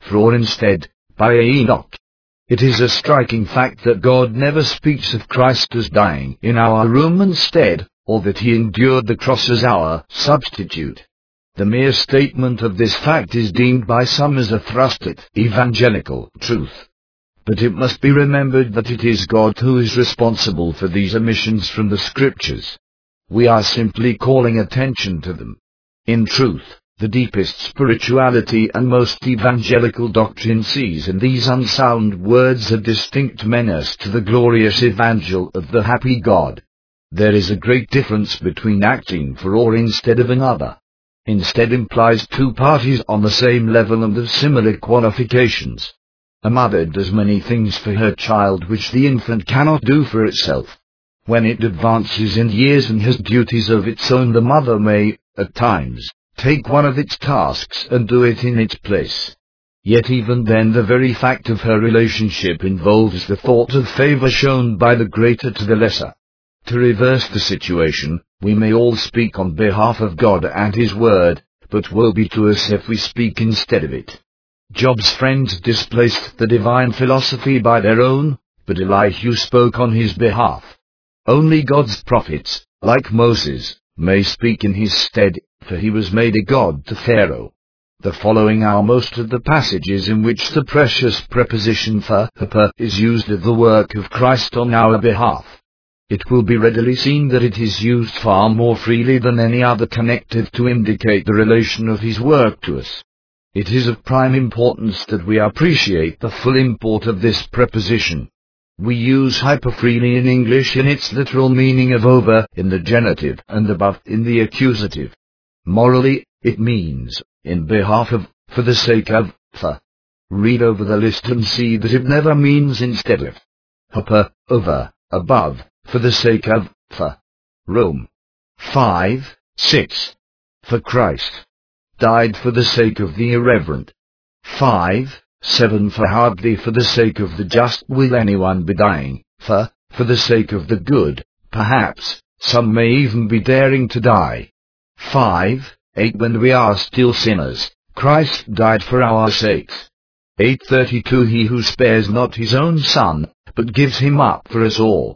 for instead, by Enoch. It is a striking fact that God never speaks of Christ as dying in our room instead, or that he endured the cross as our substitute. The mere statement of this fact is deemed by some as a thrust at evangelical truth. But it must be remembered that it is God who is responsible for these omissions from the Scriptures. We are simply calling attention to them. In truth, the deepest spirituality and most evangelical doctrine sees in these unsound words a distinct menace to the glorious evangel of the happy God. There is a great difference between acting for or instead of another. Instead implies two parties on the same level and of similar qualifications. A mother does many things for her child which the infant cannot do for itself. When it advances in years and has duties of its own, the mother may, at times, take one of its tasks and do it in its place. Yet even then the very fact of her relationship involves the thought of favor shown by the greater to the lesser. To reverse the situation, we may all speak on behalf of God and His Word, but woe be to us if we speak instead of it. Job's friends displaced the divine philosophy by their own, but Elihu spoke on his behalf. Only God's prophets, like Moses, may speak in his stead, for he was made a god to Pharaoh. The following are most of the passages in which the precious preposition for is used of the work of Christ on our behalf. It will be readily seen that it is used far more freely than any other connective to indicate the relation of his work to us. It is of prime importance that we appreciate the full import of this preposition. We use hyper freely in English in its literal meaning of over in the genitive and above in the accusative. Morally, it means, in behalf of, for the sake of, for. Read over the list and see that it never means instead of. Hyper, over, above, for the sake of, for. Rome. 5, 6. For Christ. Died for the sake of the irreverent. 5, 7. For hardly for the sake of the just will anyone be dying, for the sake of the good, perhaps, some may even be daring to die. 5, 8. When we are still sinners, Christ died for our sakes. 8:32. He who spares not his own Son, but gives him up for us all.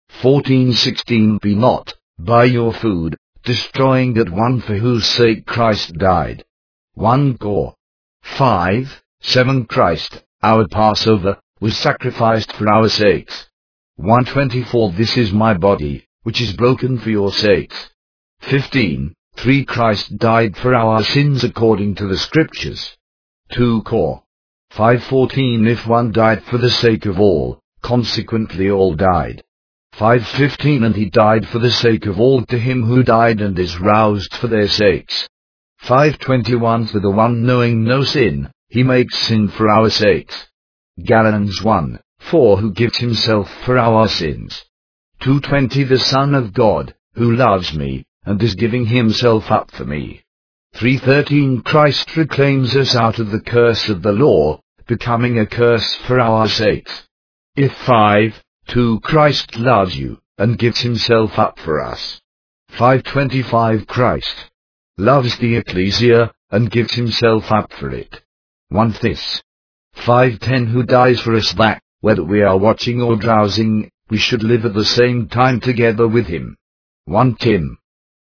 14:16. Be not, by your food, destroying that one for whose sake Christ died. 1 Cor. 5, 7. Christ, our Passover, was sacrificed for our sakes. 1:24. This is my body, which is broken for your sakes. 15. 3. Christ died for our sins according to the Scriptures. 2 Cor. 5:14. If one died for the sake of all, consequently all died. 5:15. And he died for the sake of all, to him who died and is roused for their sakes. 5:21. For the one knowing no sin, he makes sin for our sakes. Galatians 1:4. Who gives himself for our sins. 2:20. The Son of God, who loves me, and is giving himself up for me. 3:13. Christ reclaims us out of the curse of the law, becoming a curse for our sakes. If 5:2. Christ loves you, and gives himself up for us. 5:25. Christ loves the ecclesia, and gives himself up for it. 1 Thess. 5:10. Who dies for us that, whether we are watching or drowsing, we should live at the same time together with him. 1 Tim.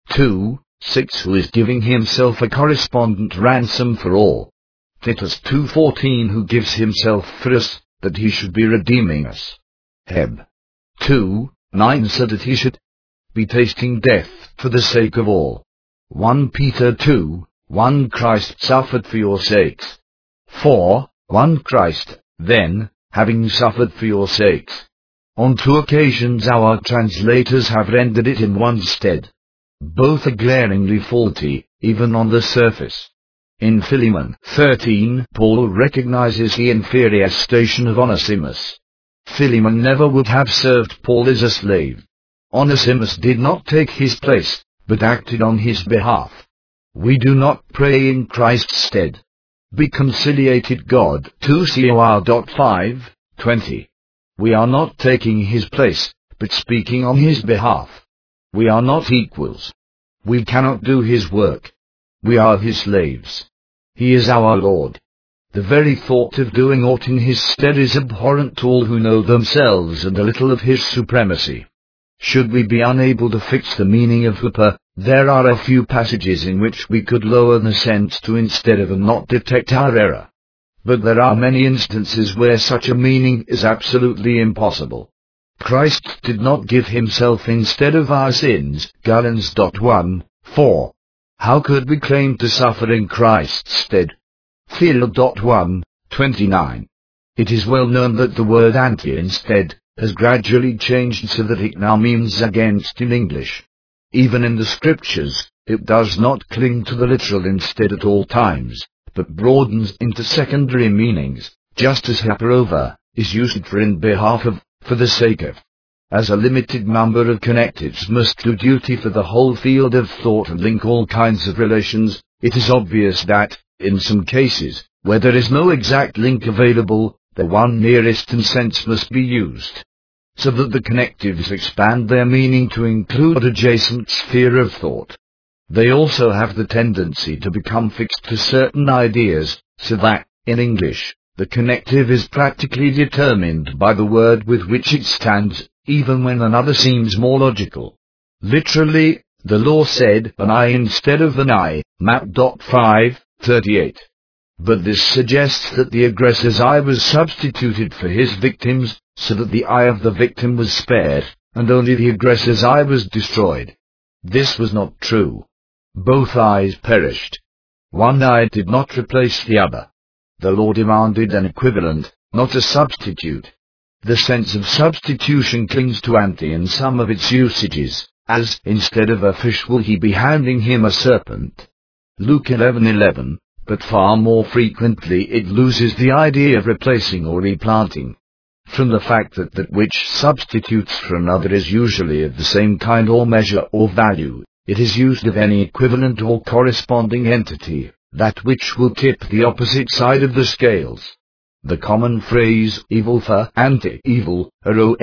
2:6. Who is giving himself a correspondent ransom for all. Titus 2:14. Who gives himself for us, that he should be redeeming us. Heb. 2:9. So that he should be tasting death for the sake of all. 1 Peter 2:1. Christ suffered for your sakes. 4:1. Christ, then, having suffered for your sakes. On 2 occasions our translators have rendered it in one stead. Both are glaringly faulty, even on the surface. In Philemon 13, Paul recognizes the inferior station of Onesimus. Philemon never would have served Paul as a slave. Onesimus did not take his place, but acted on his behalf. We do not pray in Christ's stead. Be conciliated God. 2 Cor. 5:20. We are not taking his place, but speaking on his behalf. We are not equals. We cannot do his work. We are his slaves. He is our Lord. The very thought of doing aught in his stead is abhorrent to all who know themselves and a little of his supremacy. Should we be unable to fix the meaning of Hooper, there are a few passages in which we could lower the sense to instead of and not detect our error. But there are many instances where such a meaning is absolutely impossible. Christ did not give himself instead of our sins, Galatians 1:4. How could we claim to suffer in Christ's stead? Field 1:29. It is well known that the word anti instead has gradually changed so that it now means against in English. Even in the Scriptures, it does not cling to the literal instead at all times, but broadens into secondary meanings, just as haparova is used for in behalf of, for the sake of. As a limited number of connectives must do duty for the whole field of thought and link all kinds of relations, it is obvious that, in some cases, where there is no exact link available, the one nearest in sense must be used, so that the connectives expand their meaning to include an adjacent sphere of thought. They also have the tendency to become fixed to certain ideas, so that, in English, the connective is practically determined by the word with which it stands, even when another seems more logical. Literally, the law said an eye instead of an eye, Matt. 5:38. But this suggests that the aggressor's eye was substituted for his victim's, so that the eye of the victim was spared, and only the aggressor's eye was destroyed. This was not true. Both eyes perished. One eye did not replace the other. The law demanded an equivalent, not a substitute. The sense of substitution clings to anti in some of its usages, as, instead of a fish will he be handing him a serpent. Luke 11:11, but far more frequently it loses the idea of replacing or replanting. From the fact that that which substitutes for another is usually of the same kind or measure or value, it is used of any equivalent or corresponding entity, that which will tip the opposite side of the scales. The common phrase evil for anti-evil,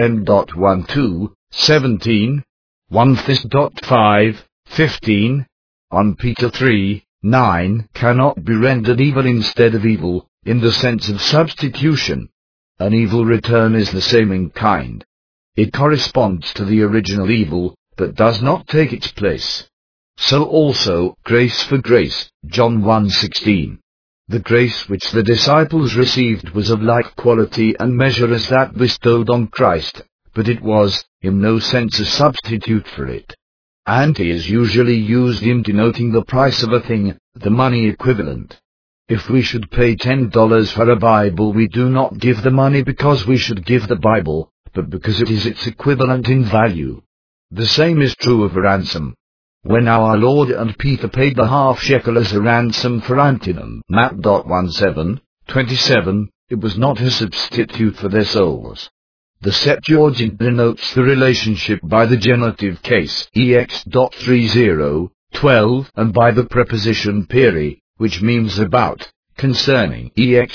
Rom.12:17, 1 Thess. 5:15, 1 Peter 3:9 cannot be rendered evil instead of evil, in the sense of substitution. An evil return is the same in kind. It corresponds to the original evil, but does not take its place. So also, grace for grace, John 1:16. The grace which the disciples received was of like quality and measure as that bestowed on Christ, but it was, in no sense, a substitute for it. Anti is usually used in denoting the price of a thing, the money equivalent. If we should pay $10 for a Bible, we do not give the money because we should give the Bible, but because it is its equivalent in value. The same is true of a ransom. When our Lord and Peter paid the half shekel as a ransom for Antinom, Matt. 1:7-27, it was not a substitute for their souls. The Septuagint denotes the relationship by the genitive case, ex.30:12, and by the preposition peri, which means about, concerning,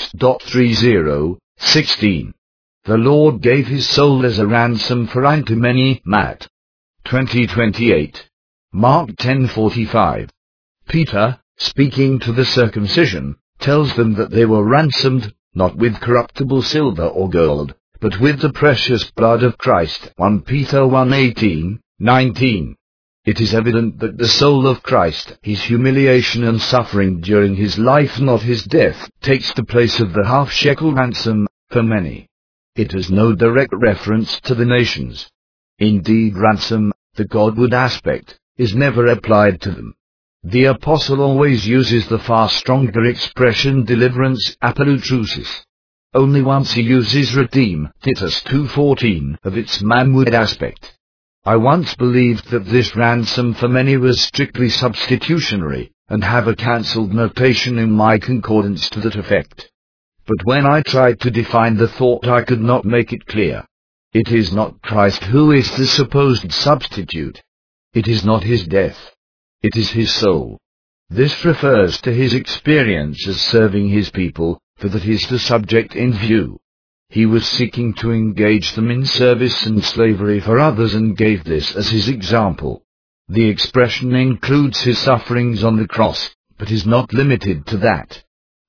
ex.30:16. The Lord gave his soul as a ransom for antimony, Matt. 20:28. Mark 10:45. Peter, speaking to the circumcision, tells them that they were ransomed, not with corruptible silver or gold, but with the precious blood of Christ. 1 Peter 1:18-19. It is evident that the soul of Christ, his humiliation and suffering during his life, not his death, takes the place of the half-shekel ransom for many. It has no direct reference to the nations. Indeed, ransom, the Godward aspect, is never applied to them. The Apostle always uses the far stronger expression deliverance, apolutrusis. Only once he uses redeem, Titus 2:14, of its manward aspect. I once believed that this ransom for many was strictly substitutionary, and have a cancelled notation in my concordance to that effect. But when I tried to define the thought, I could not make it clear. It is not Christ who is the supposed substitute. It is not his death. It is his soul. This refers to his experience as serving his people, for that is the subject in view. He was seeking to engage them in service and slavery for others and gave this as his example. The expression includes his sufferings on the cross, but is not limited to that.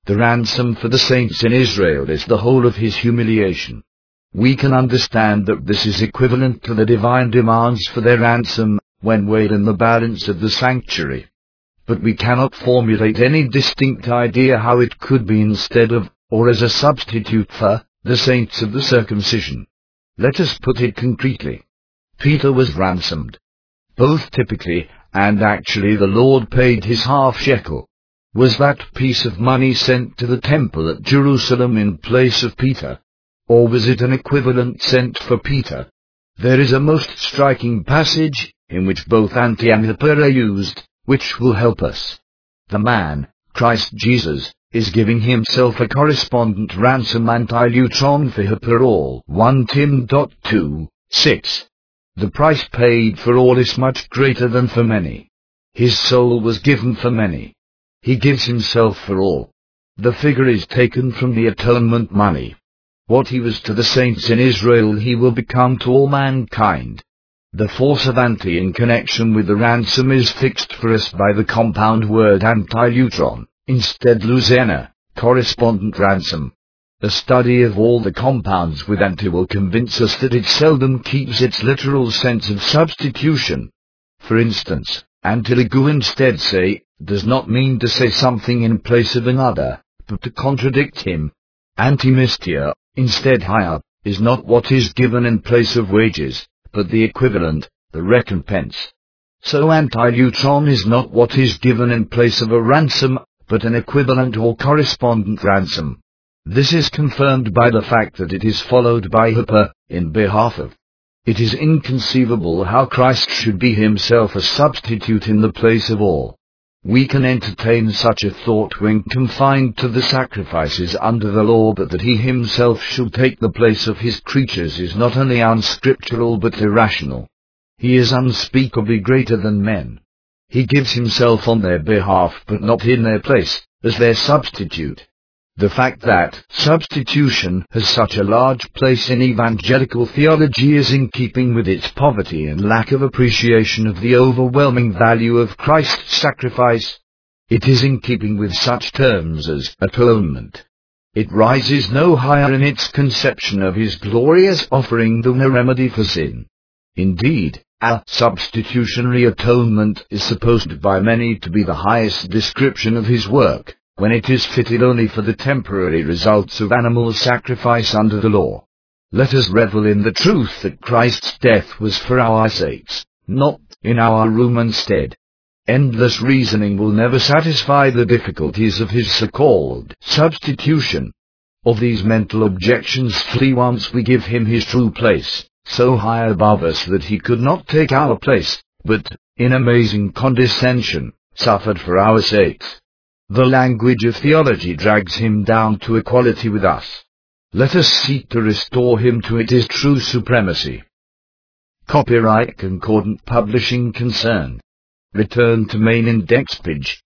The ransom for the saints in Israel is the whole of his humiliation. We can understand that this is equivalent to the divine demands for their ransom when weighed in the balance of the sanctuary. But we cannot formulate any distinct idea how it could be instead of, or as a substitute for, the saints of the circumcision. Let us put it concretely. Peter was ransomed. Both typically and actually the Lord paid his half shekel. Was that piece of money sent to the temple at Jerusalem in place of Peter? Or was it an equivalent sent for Peter? There is a most striking passage, in which both anti and hyper are used, which will help us. The man, Christ Jesus, is giving himself a correspondent ransom anti-lutron for hyper all. 1 Tim 2:6. The price paid for all is much greater than for many. His soul was given for many. He gives himself for all. The figure is taken from the atonement money. What he was to the saints in Israel he will become to all mankind. The force of anti in connection with the ransom is fixed for us by the compound word anti-lutron, instead luzena, correspondent ransom. A study of all the compounds with anti will convince us that it seldom keeps its literal sense of substitution. For instance, antiligu instead say, does not mean to say something in place of another, but to contradict him. Antimistia, instead hire, is not what is given in place of wages, but the equivalent, the recompense. So anti-lutron is not what is given in place of a ransom, but an equivalent or correspondent ransom. This is confirmed by the fact that it is followed by hyper, in behalf of. It is inconceivable how Christ should be himself a substitute in the place of all. We can entertain such a thought when confined to the sacrifices under the law, but that he himself should take the place of his creatures is not only unscriptural but irrational. He is unspeakably greater than men. He gives himself on their behalf but not in their place, as their substitute. The fact that substitution has such a large place in evangelical theology is in keeping with its poverty and lack of appreciation of the overwhelming value of Christ's sacrifice. It is in keeping with such terms as atonement. It rises no higher in its conception of his glorious offering than a remedy for sin. Indeed, a substitutionary atonement is supposed by many to be the highest description of his work, when it is fitted only for the temporary results of animal sacrifice under the law. Let us revel in the truth that Christ's death was for our sakes, not in our room instead. Endless reasoning will never satisfy the difficulties of his so-called substitution. Of these mental objections flee once we give him his true place, so high above us that he could not take our place, but, in amazing condescension, suffered for our sakes. The language of theology drags him down to equality with us. Let us seek to restore him to his true supremacy. Copyright Concordant Publishing Concern. Return to main index page.